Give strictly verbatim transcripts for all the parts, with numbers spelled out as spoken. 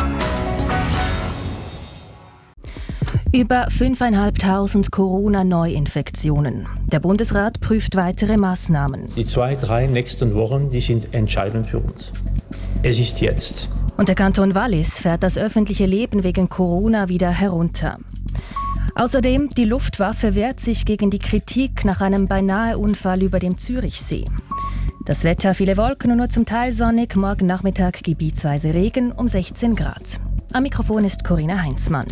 Über fünftausendfünfhundert Corona-Neuinfektionen. Der Bundesrat prüft weitere Maßnahmen. Die zwei, drei nächsten Wochen, die sind entscheidend für uns. Es ist jetzt. Und der Kanton Wallis fährt das öffentliche Leben wegen Corona wieder herunter. Außerdem, die Luftwaffe wehrt sich gegen die Kritik nach einem Beinahe-Unfall über dem Zürichsee. Das Wetter, viele Wolken und nur zum Teil sonnig. Morgen Nachmittag gebietsweise Regen um sechzehn Grad. Am Mikrofon ist Corinna Heinzmann.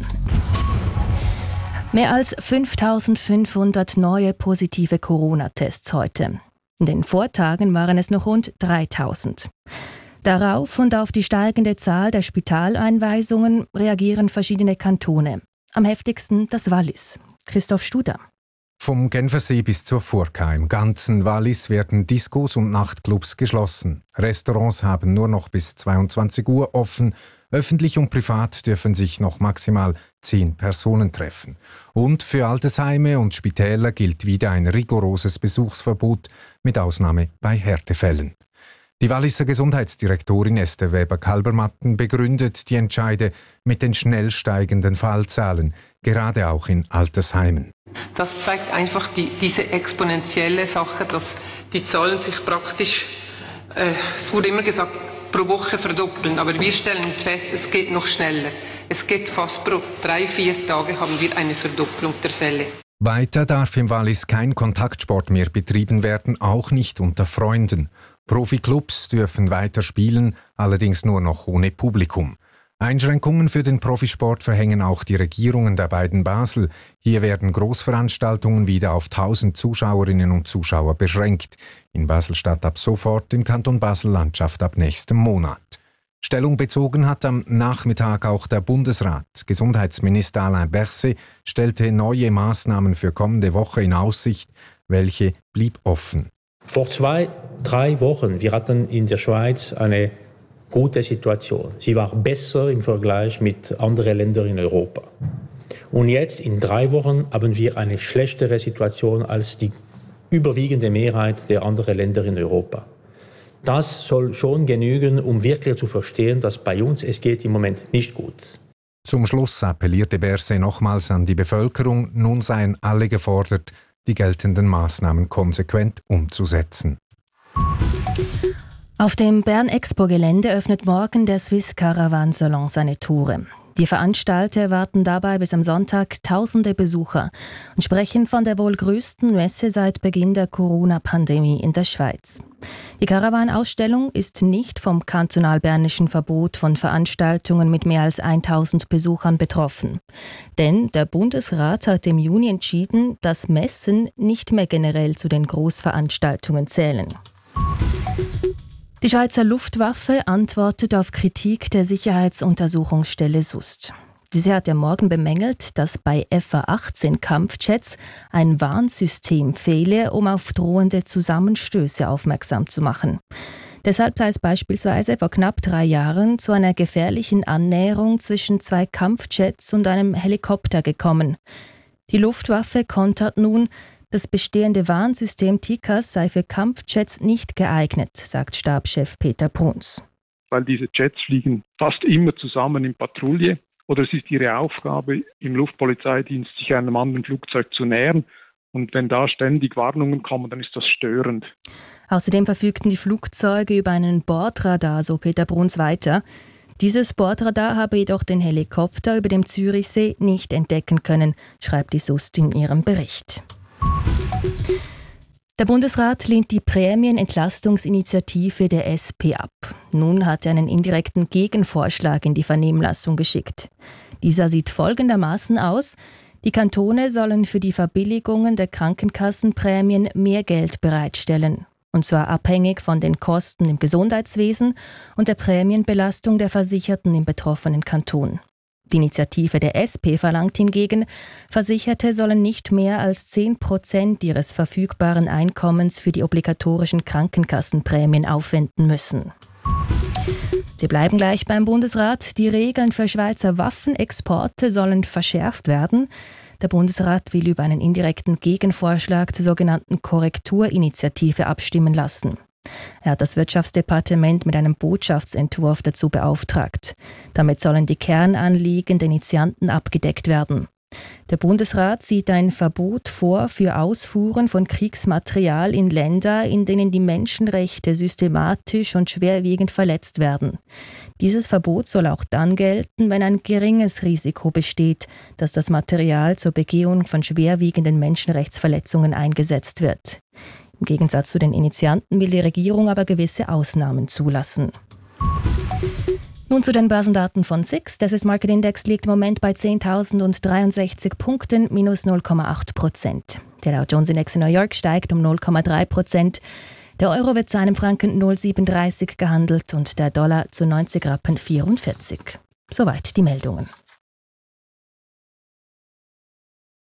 Mehr als fünftausendfünfhundert neue positive Corona-Tests heute. In den Vortagen waren es noch rund dreitausend. Darauf und auf die steigende Zahl der Spitaleinweisungen reagieren verschiedene Kantone. Am heftigsten das Wallis. Christoph Studer. Vom Genfersee bis zur Furka im ganzen Wallis werden Diskos und Nachtclubs geschlossen. Restaurants haben nur noch bis zweiundzwanzig Uhr offen. Öffentlich und privat dürfen sich noch maximal zehn Personen treffen. Und für Altersheime und Spitäler gilt wieder ein rigoroses Besuchsverbot, mit Ausnahme bei Härtefällen. Die Walliser Gesundheitsdirektorin Esther Weber-Kalbermatten begründet die Entscheide mit den schnell steigenden Fallzahlen, gerade auch in Altersheimen. Das zeigt einfach die, diese exponentielle Sache, dass die Zahlen sich praktisch, äh, es wurde immer gesagt, pro Woche verdoppeln. Aber wir stellen fest, es geht noch schneller. Es geht fast pro drei, vier Tage haben wir eine Verdopplung der Fälle. Weiter darf im Wallis kein Kontaktsport mehr betrieben werden, auch nicht unter Freunden. Profiklubs dürfen weiter spielen, allerdings nur noch ohne Publikum. Einschränkungen für den Profisport verhängen auch die Regierungen der beiden Basel. Hier werden Großveranstaltungen wieder auf tausend Zuschauerinnen und Zuschauer beschränkt. In Basel-Stadt ab sofort, im Kanton Basel-Landschaft ab nächstem Monat. Stellung bezogen hat am Nachmittag auch der Bundesrat. Gesundheitsminister Alain Berset stellte neue Maßnahmen für kommende Woche in Aussicht. Welche blieb offen. Vor zwei, drei Wochen, wir hatten in der Schweiz eine gute Situation. Sie war besser im Vergleich mit anderen Ländern in Europa. Und jetzt, in drei Wochen, haben wir eine schlechtere Situation als die überwiegende Mehrheit der anderen Länder in Europa. Das soll schon genügen, um wirklich zu verstehen, dass bei uns es geht im Moment nicht gut. Zum Schluss appellierte Berset nochmals an die Bevölkerung, nun seien alle gefordert, die geltenden Maßnahmen konsequent umzusetzen. Auf dem Bern-Expo-Gelände öffnet morgen der Swiss Caravan Salon seine Tore. Die Veranstalter erwarten dabei bis am Sonntag tausende Besucher und sprechen von der wohl größten Messe seit Beginn der Corona-Pandemie in der Schweiz. Die Caravan-Ausstellung ist nicht vom kantonal-bernischen Verbot von Veranstaltungen mit mehr als tausend Besuchern betroffen. Denn der Bundesrat hat im Juni entschieden, dass Messen nicht mehr generell zu den Großveranstaltungen zählen. Die Schweizer Luftwaffe antwortet auf Kritik der Sicherheitsuntersuchungsstelle S U S T. Diese hat am Morgen bemängelt, dass bei F A achtzehn Kampfjets ein Warnsystem fehle, um auf drohende Zusammenstöße aufmerksam zu machen. Deshalb sei es beispielsweise vor knapp drei Jahren zu einer gefährlichen Annäherung zwischen zwei Kampfjets und einem Helikopter gekommen. Die Luftwaffe kontert nun, das bestehende Warnsystem T C A S sei für Kampfjets nicht geeignet, sagt Stabschef Peter Bruns. Weil diese Jets fliegen fast immer zusammen in Patrouille oder es ist ihre Aufgabe im Luftpolizeidienst, sich einem anderen Flugzeug zu nähern. Und wenn da ständig Warnungen kommen, dann ist das störend. Außerdem verfügten die Flugzeuge über einen Bordradar, so Peter Bruns weiter. Dieses Bordradar habe jedoch den Helikopter über dem Zürichsee nicht entdecken können, schreibt die S U S T in ihrem Bericht. Der Bundesrat lehnt die Prämienentlastungsinitiative der S P ab. Nun hat er einen indirekten Gegenvorschlag in die Vernehmlassung geschickt. Dieser sieht folgendermaßen aus: Die Kantone sollen für die Verbilligungen der Krankenkassenprämien mehr Geld bereitstellen. Und zwar abhängig von den Kosten im Gesundheitswesen und der Prämienbelastung der Versicherten im betroffenen Kanton. Die Initiative der S P verlangt hingegen, Versicherte sollen nicht mehr als zehn Prozent ihres verfügbaren Einkommens für die obligatorischen Krankenkassenprämien aufwenden müssen. Wir bleiben gleich beim Bundesrat. Die Regeln für Schweizer Waffenexporte sollen verschärft werden. Der Bundesrat will über einen indirekten Gegenvorschlag zur sogenannten Korrekturinitiative abstimmen lassen. Er hat das Wirtschaftsdepartement mit einem Botschaftsentwurf dazu beauftragt. Damit sollen die Kernanliegen der Initianten abgedeckt werden. Der Bundesrat sieht ein Verbot vor für Ausfuhren von Kriegsmaterial in Länder, in denen die Menschenrechte systematisch und schwerwiegend verletzt werden. Dieses Verbot soll auch dann gelten, wenn ein geringes Risiko besteht, dass das Material zur Begehung von schwerwiegenden Menschenrechtsverletzungen eingesetzt wird. Im Gegensatz zu den Initianten will die Regierung aber gewisse Ausnahmen zulassen. Nun zu den Börsendaten von S I X. Der Swiss Market Index liegt im Moment bei zehntausenddreiundsechzig Punkten, minus null Komma acht Prozent. Der Dow Jones Index in New York steigt um null Komma drei Prozent. Der Euro wird zu einem Franken null Komma siebenunddreißig gehandelt und der Dollar zu neunzig Rappen vierundvierzig. Soweit die Meldungen.